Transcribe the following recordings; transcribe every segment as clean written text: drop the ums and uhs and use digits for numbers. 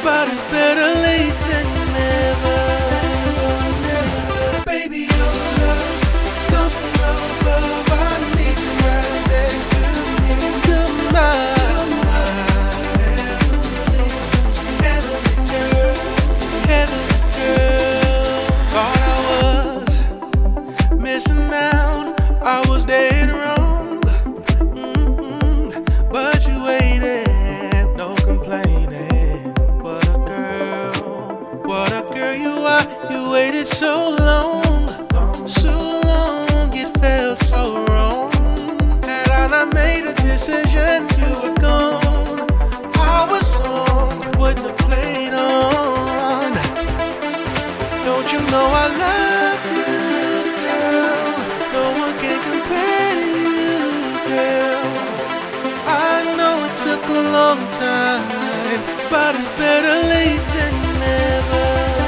but it's better late than never. Baby, your love coming over. I need you right next to me. To my heavenly girl, heavenly girl. Thought I was missing out, I was dead wrong. But you waited, no complaining. What a girl you are. You waited so long, it felt so wrong. Had I not made a decision, you were gone. Our song wouldn't have played on. Don't you know I love you, girl? No one can compare to you, girl. I know it took a long time, but it's better late than never.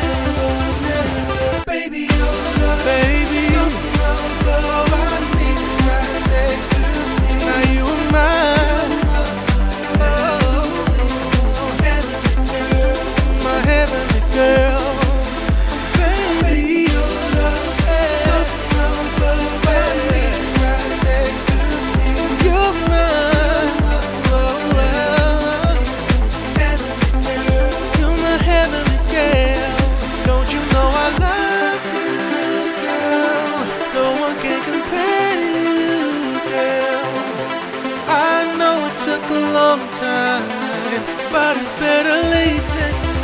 Baby, your love, baby, your love, I need you right next to me. Now you are mine, oh, heavenly girl, my heavenly girl. Baby, your love, I need you right next to me. You're mine, oh, you're my heavenly girl. Don't you know I love you, girl? No one can compare to you, girl. I know it took a long time, but it's better late than